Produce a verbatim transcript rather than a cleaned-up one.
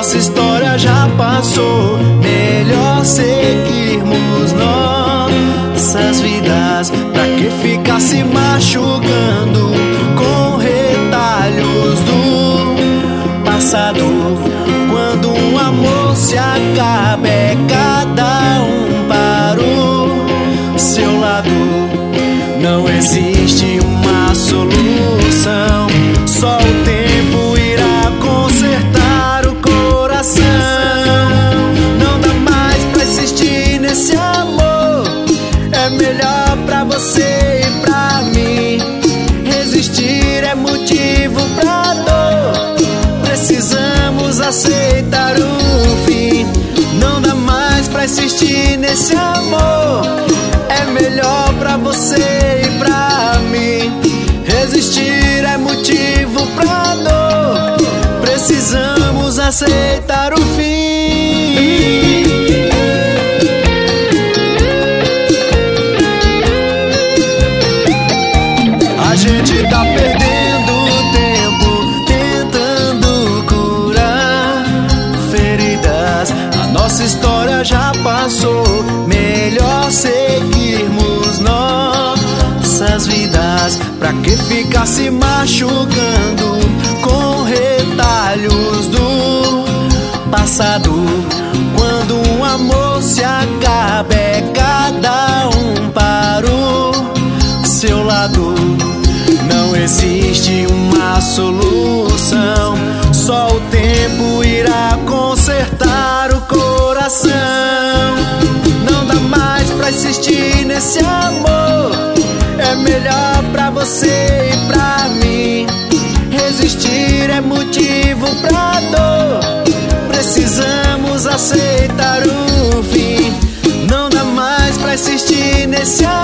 nossa história já passou. Melhor seguirmos nossas vidas. Pra que ficar se machucando com retalhos do passado? Quando um amor se acaba, é cada um para o seu lado. Não existe uma solução, só o tempo irá consertar o coração. Não dá mais pra insistir nesse amor, é melhor pra você e pra mim. Resistir é motivo pra dor, precisamos aceitar o fim. Não dá mais pra insistir nesse amor, é melhor pra você e pra mim. Resistir é motivo pra dor, precisamos aceitar o fim. A gente tá perdendo tempo tentando curar feridas. A nossa história já passou. Melhor seguirmos nossas vidas. Pra que ficar se machucando com retalhos do passado? Quando um amor se acaba, é cada um para o seu lado. Não existe uma solução, só o tempo irá consertar o coração. Não dá mais pra insistir nesse amor, é melhor pra você e pra mim. Resistir é motivo pra dor, precisamos aceitar o fim. Não dá mais pra insistir nesse amor,